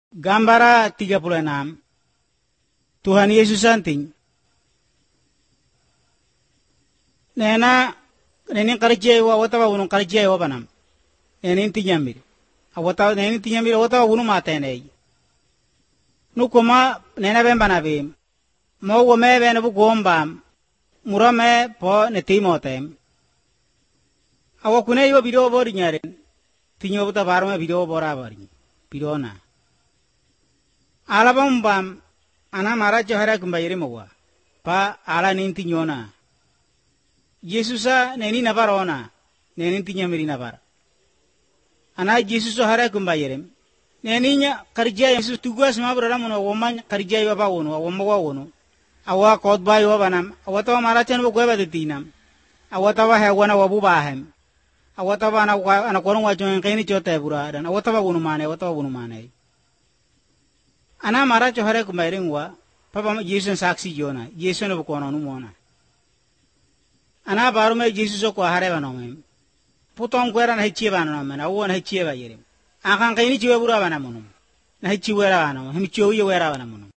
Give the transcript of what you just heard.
Gambara 36. Tuhan Yesus anting. Nena nenin karje wa wata wunu karje wa banam. Nenin tinyamir. Awata nenin tinyamir wata wunu matene. Nukuma nena bembana bim. Mo wo me bena bu gombam. Murame po ne timotem. Awakune yo video bori nyaren. Tinyo buta barma video bora bari. Video na. Alabam bam ana mara johara kumbayire mowa pa ala ninti nyona Yesusa neni nabarona neni tinya meri nabar ana Yesusa hara kumbayire neni nya karja Yesus tugas ma brara mono woman karja yo ba wono womma wono awa kod ba yo banam awata mara chan bo goba detinam awata wa hewana wabu bahem awata ba ana kono wa jon kaini chote bura dan awata ba wono mane ana mara johare kumairing wa papa Yesus saksi jona Yesus no kono nu mona ana baru me Yesus ko hare banome putom gwera na hichi banona mena wo na hichi ba yere akan kaini chiwe bura bana mono na hichi wera bana himi chiwe wera bana mono